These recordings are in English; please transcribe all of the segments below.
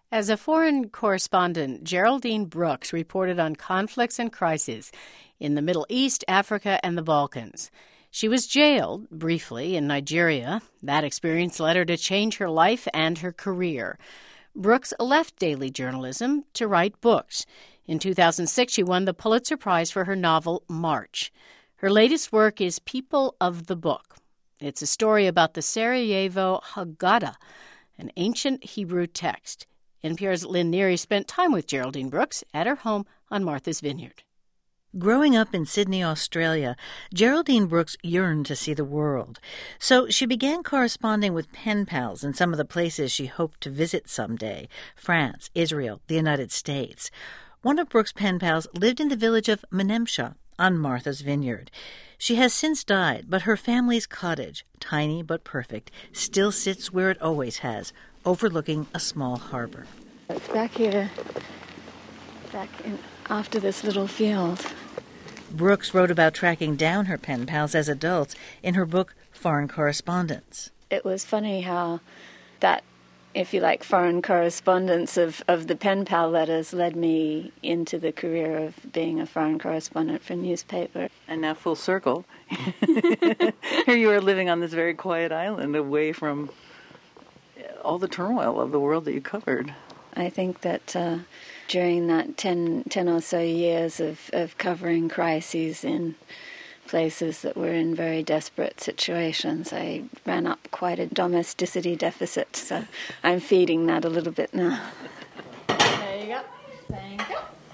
As a foreign correspondent, Geraldine Brooks reported on conflicts and crises in the Middle East, Africa, and the Balkans. She was jailed, briefly, in Nigeria. That experience led her to change her life and her career. Brooks left daily journalism to write books. In 2006, she won the Pulitzer Prize for her novel, March. Her latest work is People of the Book. It's a story about the Sarajevo Haggadah, an ancient Hebrew text. NPR's Lynn Neary spent time with Geraldine Brooks at her home on Martha's Vineyard. Growing up in Sydney, Australia, Geraldine Brooks yearned to see the world. So she began corresponding with pen pals in some of the places she hoped to visit someday: France, Israel, the United States. One of Brooks' pen pals lived in the village of Menemsha on Martha's Vineyard. She has since died, but her family's cottage, tiny but perfect, still sits where it always has, overlooking a small harbor. It's back here, after this little field. Brooks wrote about tracking down her pen pals as adults in her book, Foreign Correspondence. It was funny how that, if you like, foreign correspondence of the pen pal letters led me into the career of being a foreign correspondent for a newspaper. And now full circle. Here you are living on this very quiet island away from all the turmoil of the world that you covered. I think that during that 10 or so years of covering crises in places that were in very desperate situations, I ran up quite a domesticity deficit, so I'm feeding that a little bit now. There you go. Thank you.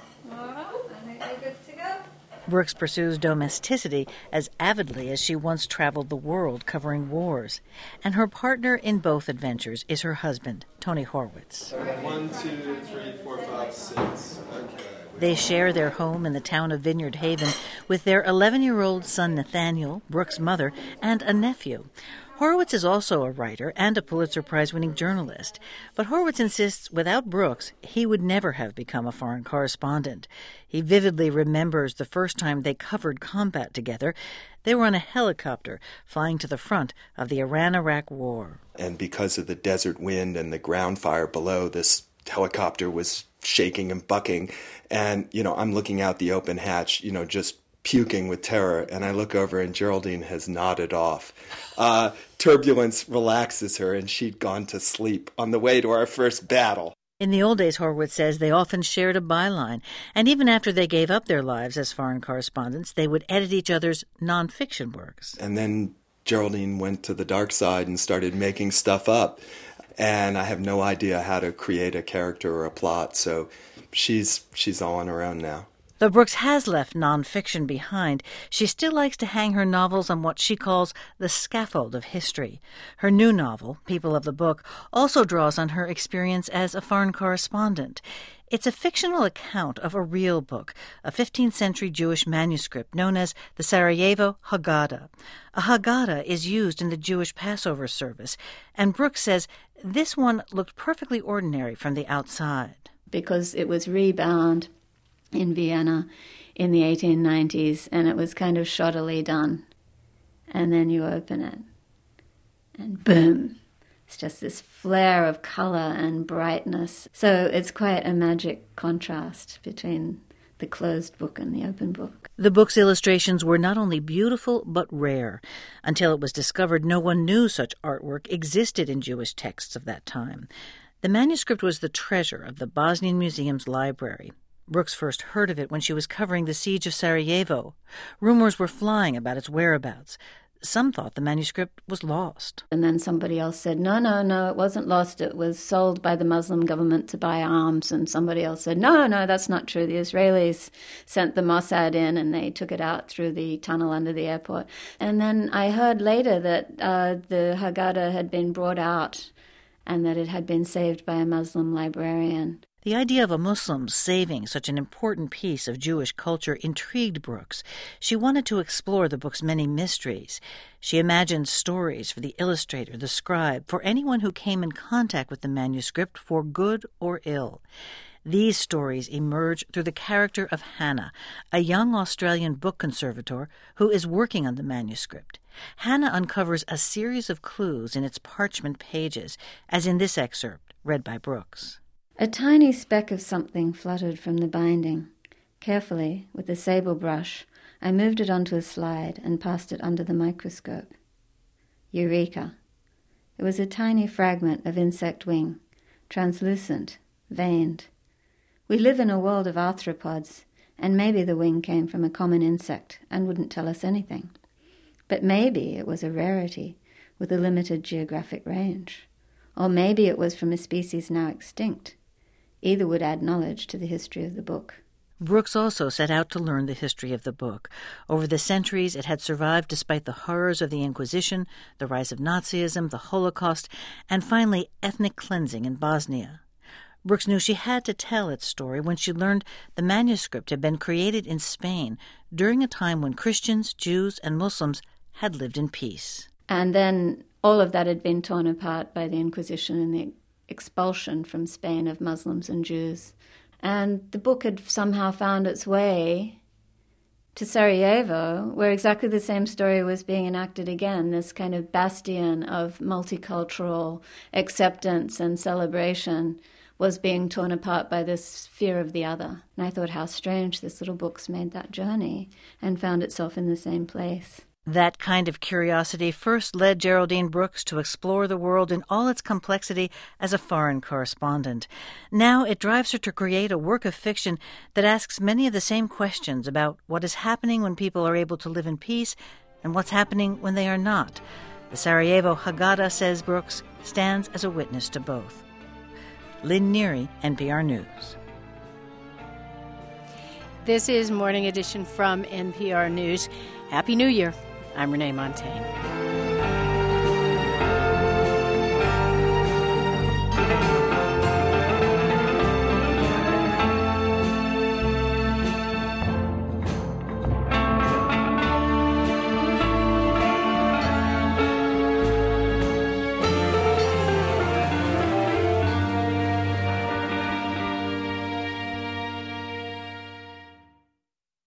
I think we're good to go. Brooks pursues domesticity as avidly as she once traveled the world covering wars. And her partner in both adventures is her husband, Tony Horwitz. 1, 2, 3, 4, 5, 6. Okay. They share their home in the town of Vineyard Haven with their 11-year-old son Nathaniel, Brooks' mother, and a nephew. Horwitz is also a writer and a Pulitzer Prize-winning journalist. But Horwitz insists without Brooks, he would never have become a foreign correspondent. He vividly remembers the first time they covered combat together. They were on a helicopter flying to the front of the Iran-Iraq War. And because of the desert wind and the ground fire below, this helicopter was shaking and bucking. And, I'm looking out the open hatch, just puking with terror, and I look over and Geraldine has nodded off. Turbulence relaxes her, and she'd gone to sleep on the way to our first battle. In the old days, Horwitz says, they often shared a byline, and even after they gave up their lives as foreign correspondents, they would edit each other's nonfiction works. And then Geraldine went to the dark side and started making stuff up, and I have no idea how to create a character or a plot, so she's all on her own now. Though Brooks has left nonfiction behind, she still likes to hang her novels on what she calls the scaffold of history. Her new novel, People of the Book, also draws on her experience as a foreign correspondent. It's a fictional account of a real book, a 15th century Jewish manuscript known as the Sarajevo Haggadah. A Haggadah is used in the Jewish Passover service, and Brooks says this one looked perfectly ordinary from the outside. Because it was rebound in Vienna in the 1890s, and it was kind of shoddily done. And then you open it, and boom, it's just this flare of color and brightness. So it's quite a magic contrast between the closed book and the open book. The book's illustrations were not only beautiful, but rare. Until it was discovered, no one knew such artwork existed in Jewish texts of that time. The manuscript was the treasure of the Bosnian Museum's library. Brooks first heard of it when she was covering the siege of Sarajevo. Rumors were flying about its whereabouts. Some thought the manuscript was lost. And then somebody else said, no, it wasn't lost. It was sold by the Muslim government to buy arms. And somebody else said, no, that's not true. The Israelis sent the Mossad in and they took it out through the tunnel under the airport. And then I heard later that the Haggadah had been brought out and that it had been saved by a Muslim librarian. The idea of a Muslim saving such an important piece of Jewish culture intrigued Brooks. She wanted to explore the book's many mysteries. She imagined stories for the illustrator, the scribe, for anyone who came in contact with the manuscript for good or ill. These stories emerge through the character of Hannah, a young Australian book conservator who is working on the manuscript. Hannah uncovers a series of clues in its parchment pages, as in this excerpt read by Brooks. A tiny speck of something fluttered from the binding. Carefully, with a sable brush, I moved it onto a slide and passed it under the microscope. Eureka! It was a tiny fragment of insect wing, translucent, veined. We live in a world of arthropods, and maybe the wing came from a common insect and wouldn't tell us anything. But maybe it was a rarity with a limited geographic range. Or maybe it was from a species now extinct. Either would add knowledge to the history of the book. Brooks also set out to learn the history of the book. Over the centuries, it had survived despite the horrors of the Inquisition, the rise of Nazism, the Holocaust, and finally ethnic cleansing in Bosnia. Brooks knew she had to tell its story when she learned the manuscript had been created in Spain during a time when Christians, Jews, and Muslims had lived in peace. And then all of that had been torn apart by the Inquisition and the expulsion from Spain of Muslims and Jews. And the book had somehow found its way to Sarajevo, where exactly the same story was being enacted again, this kind of bastion of multicultural acceptance and celebration was being torn apart by this fear of the other. And I thought how strange this little book's made that journey and found itself in the same place. That kind of curiosity first led Geraldine Brooks to explore the world in all its complexity as a foreign correspondent. Now it drives her to create a work of fiction that asks many of the same questions about what is happening when people are able to live in peace and what's happening when they are not. The Sarajevo Haggadah, says Brooks, stands as a witness to both. Lynn Neary, NPR News. This is Morning Edition from NPR News. Happy New Year. I'm Renee Montagne.